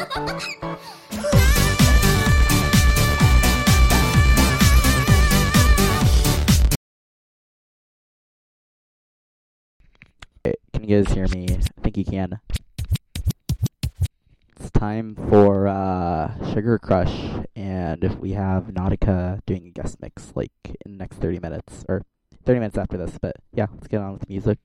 Can you guys hear me? I think you can. It's time for Sugar Crush, and if we have Nautica doing a guest mix like in the next 30 minutes, or 30 minutes after this, but yeah, let's get on with the music.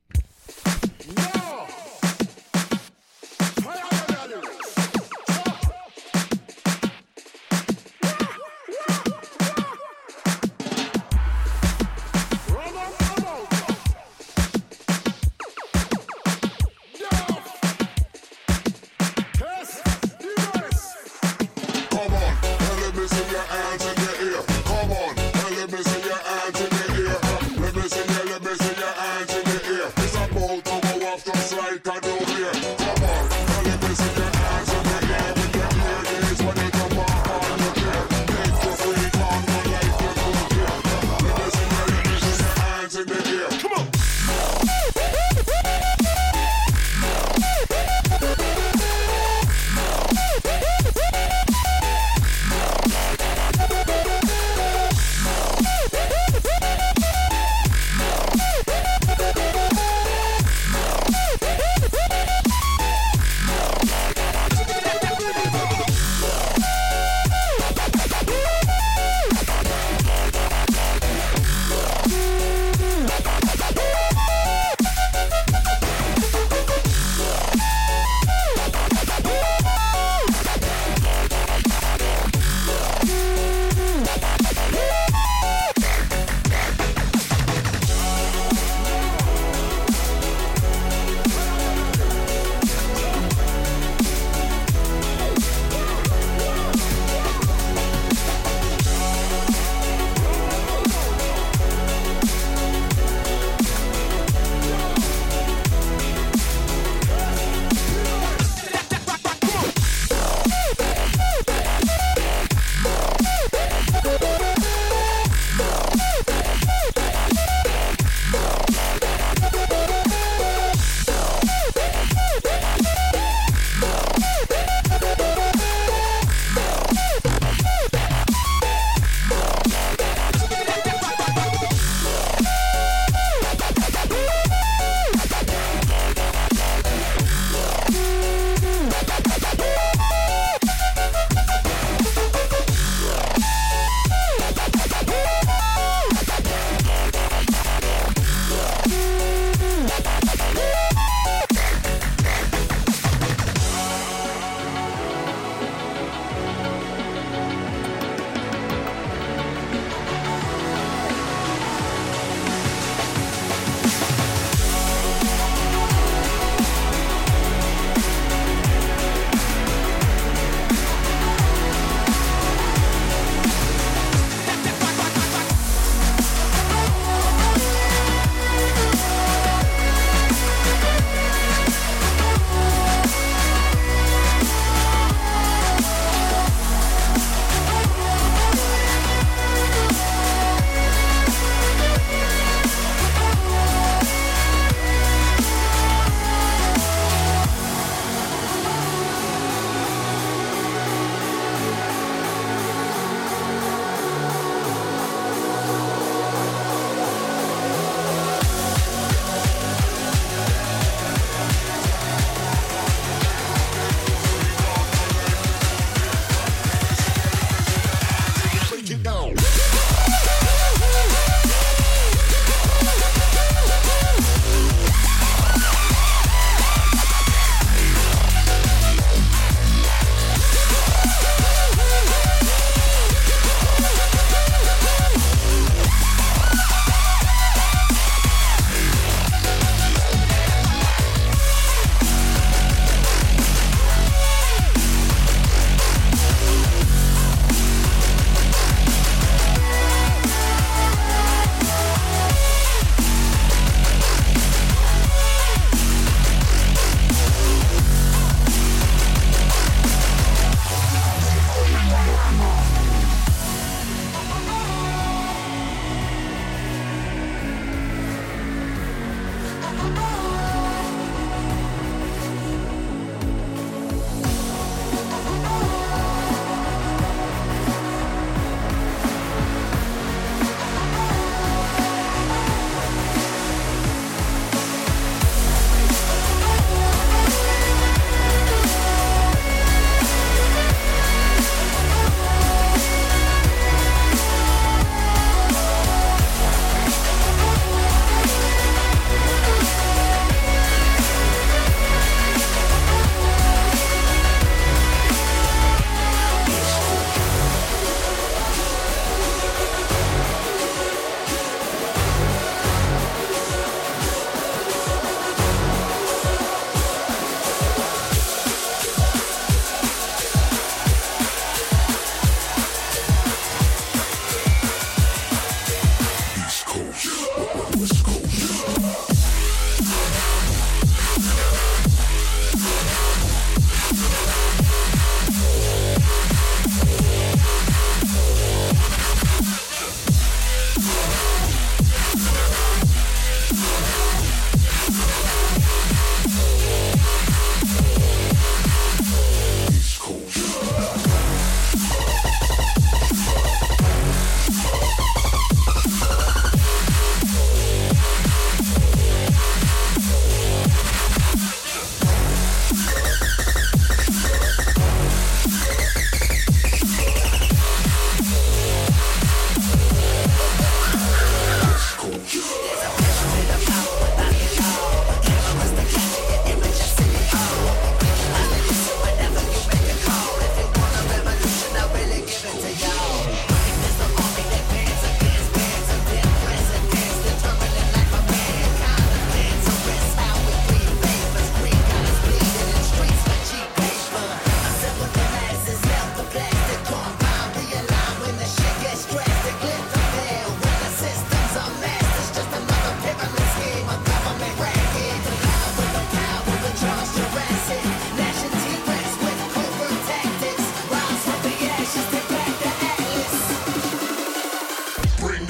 Let me see your hands in the air. It's about to go off.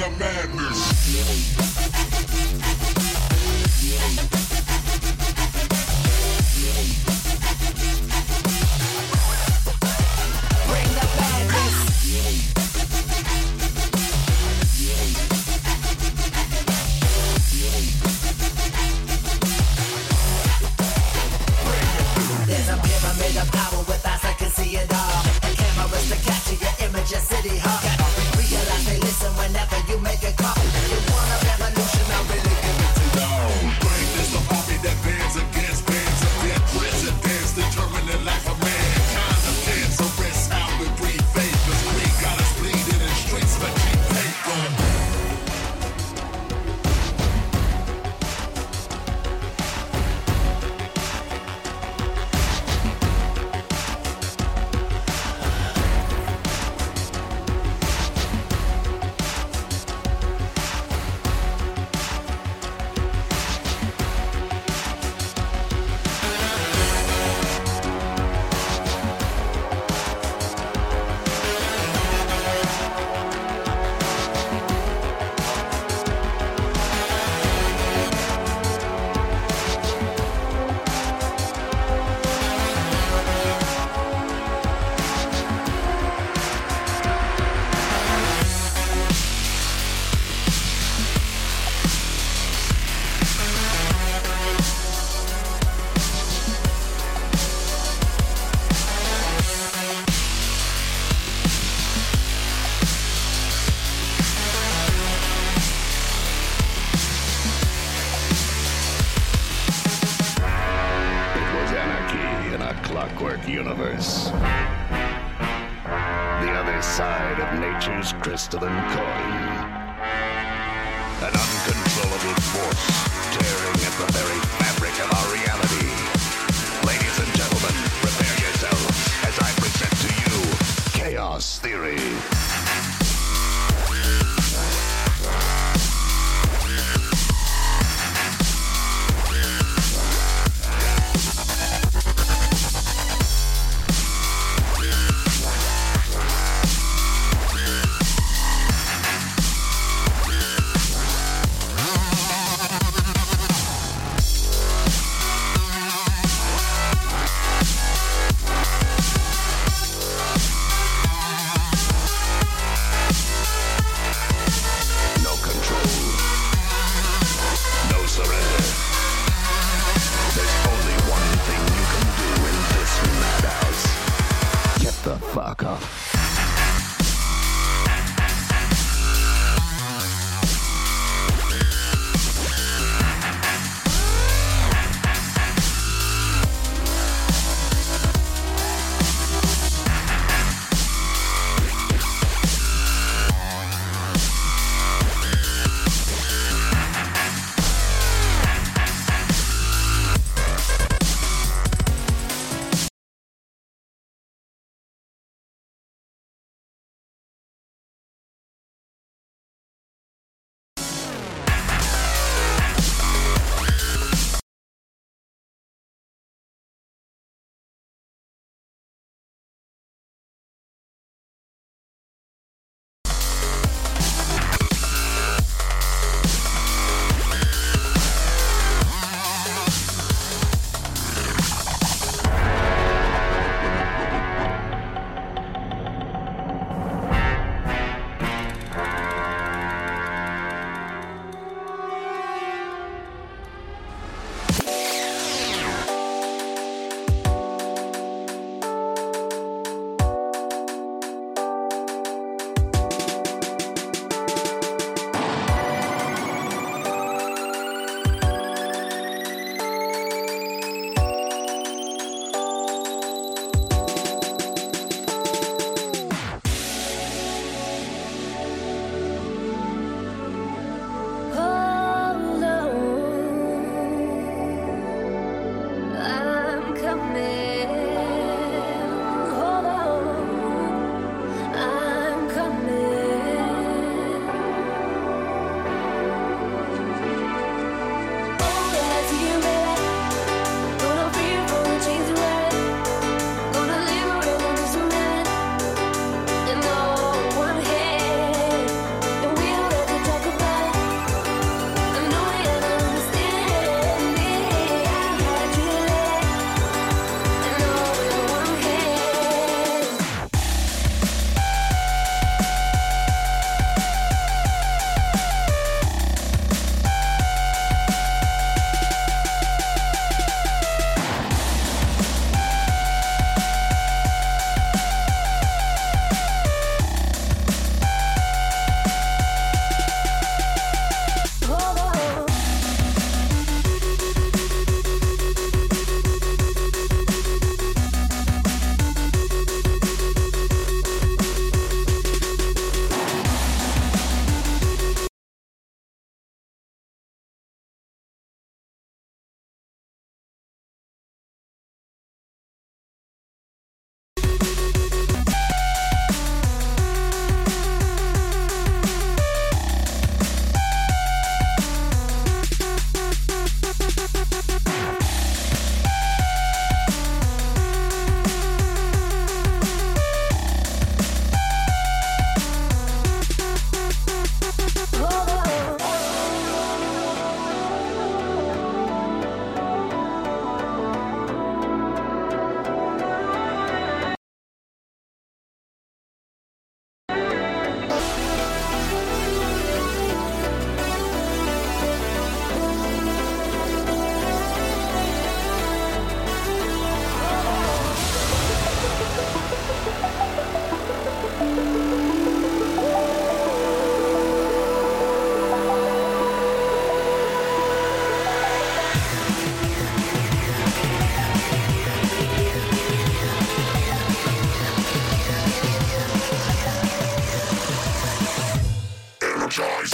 the madness. Bring the madness. There's a pyramid of power with eyes that can see it all. And cameras to capture your image at City Hall. Realize they listen whenever you make a call. You want a revolution, I really give it to you. Brain is the army that bands against bands of dead presidents, determining life of mankind. The dance arrests how we breathe faith. Cause we got us bleeding in streets like cheap paper. Clockwork Universe. The other side of nature's crystalline coin. An uncontrollable force tearing at the very fabric of our reality. Ladies and gentlemen, prepare yourselves as I present to you Chaos Theory.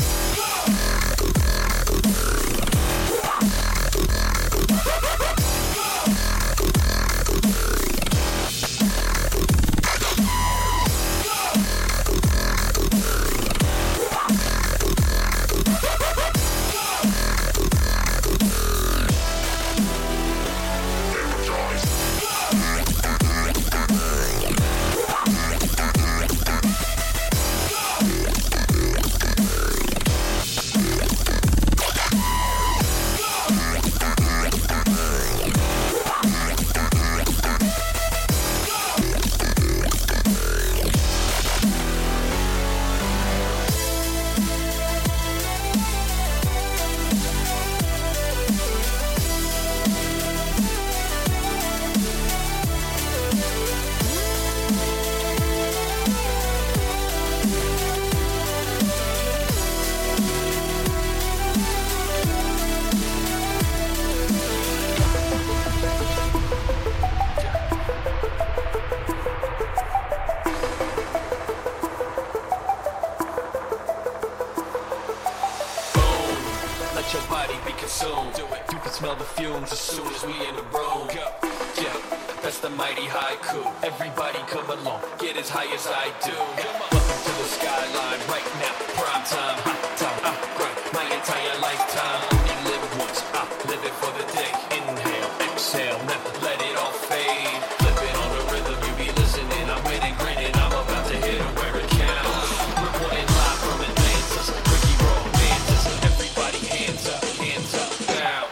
Let your body be consumed. Do it. You can smell the fumes as soon as we in the room. Yeah, that's the mighty haiku. Everybody come along, get as high as I do. Welcome to the skyline right now. Prime time, hot time. I grind my entire lifetime. Only live once. I live it for the day. Inhale, exhale, never let it all fade. Flipping on the rhythm, you be listening. I'm winning, grinning. I'm about to hit it where it counts. Reporting live from Atlantis. Ricky Roll, Mantis. Everybody hands up, bounce.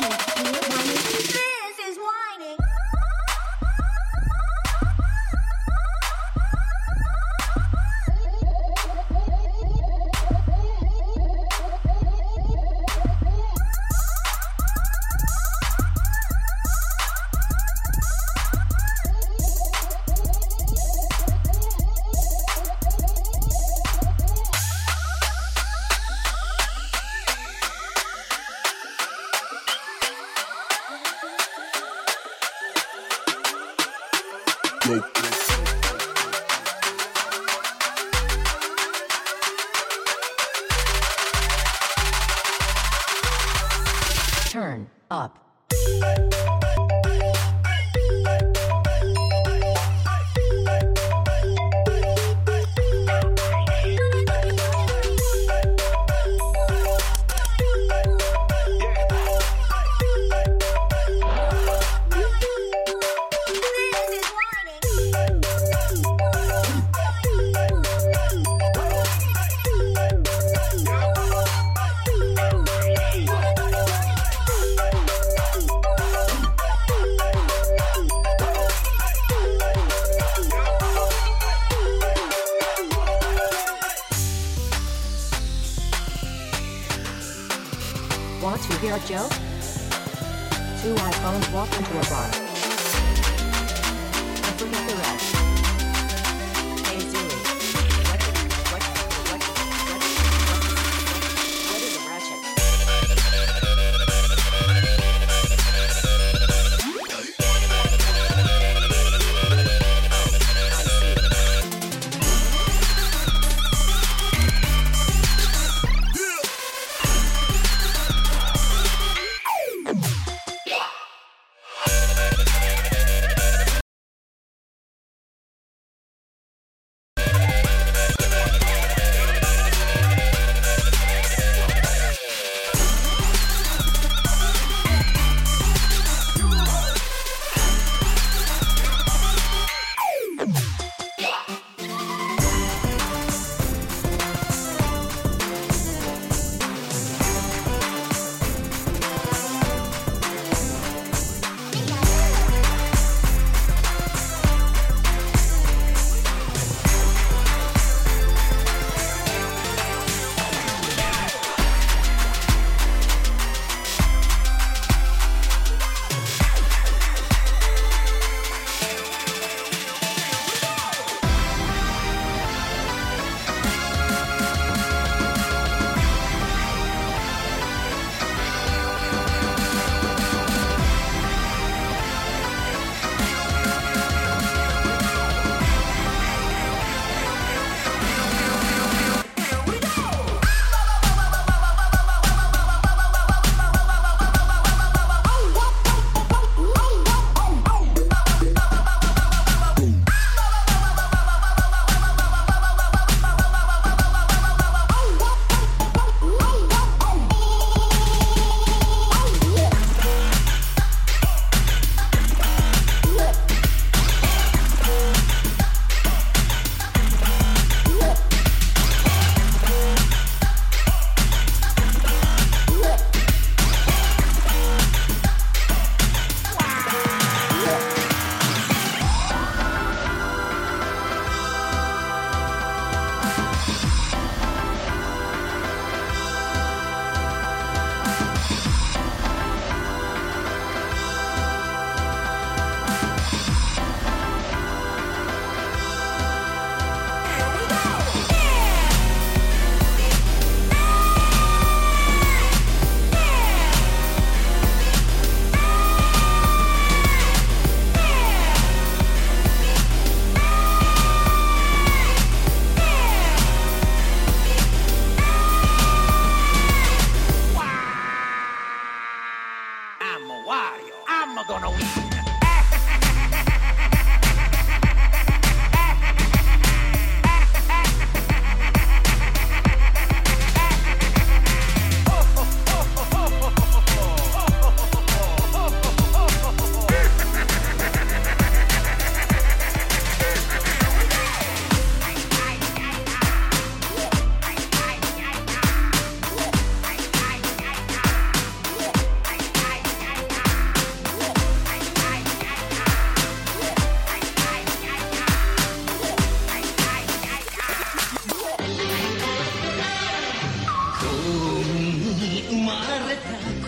This is whining. Turn up. This is whining. Want to hear a joke? Two iPhones walk into a bar. And forget the rest. Hey Siri, what is a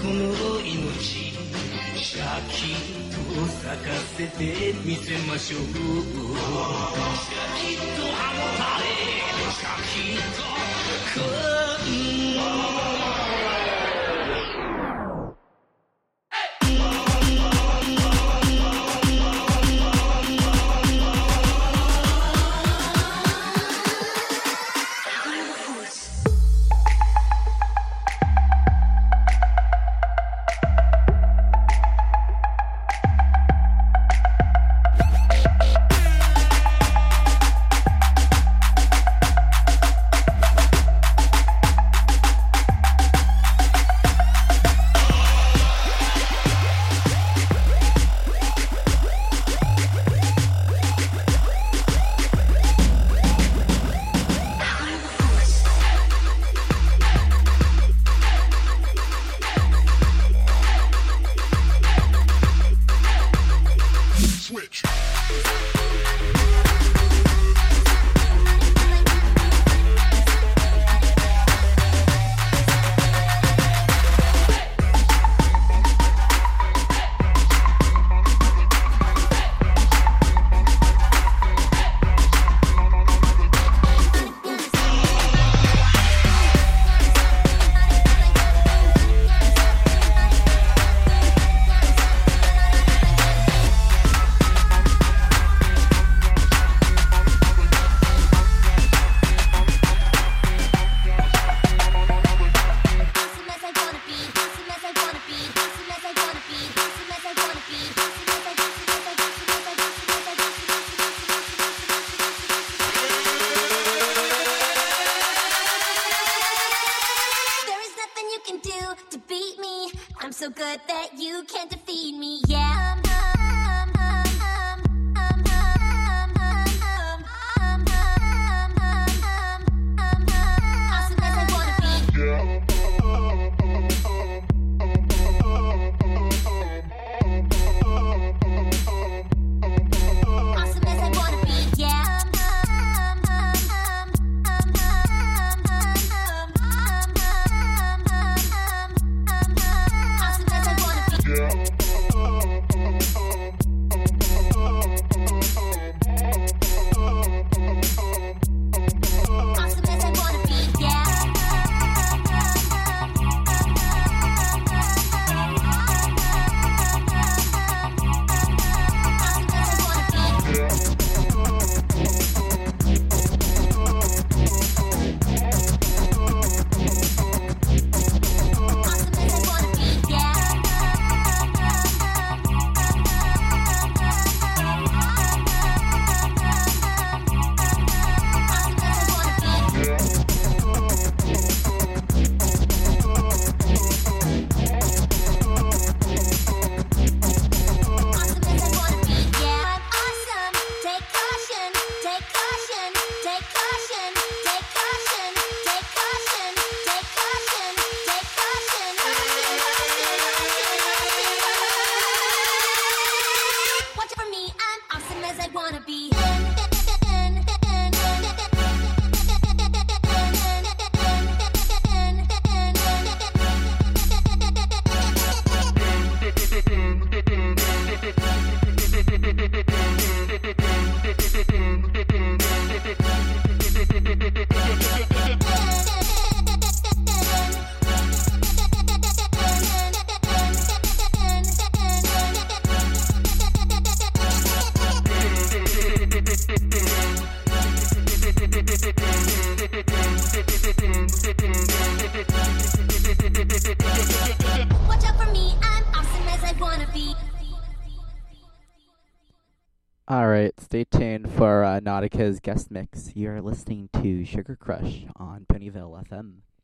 この命シャキッと咲かせてみせましょうシャキッと歯ごたえシャキッと So good that you can't defeat me, yeah. Awesome as I wanna be. Awesome as I wanna be, yeah. Awesome as I wanna be. Awesome as I wanna be, yeah. Awesome as I wanna be. Awesome as I wanna be, yeah. Awesome as I wanna be. Awesome as I wanna be, yeah. Awesome. Take caution, take caution, take caution, take caution, take caution, take caution, take caution. Watch out for me, I'm awesome as I wanna be. Watch out for me, I'm awesome as I wanna be. Alright, stay tuned for Nautica's guest mix. You're listening to Sugar Crush on Ponyville FM.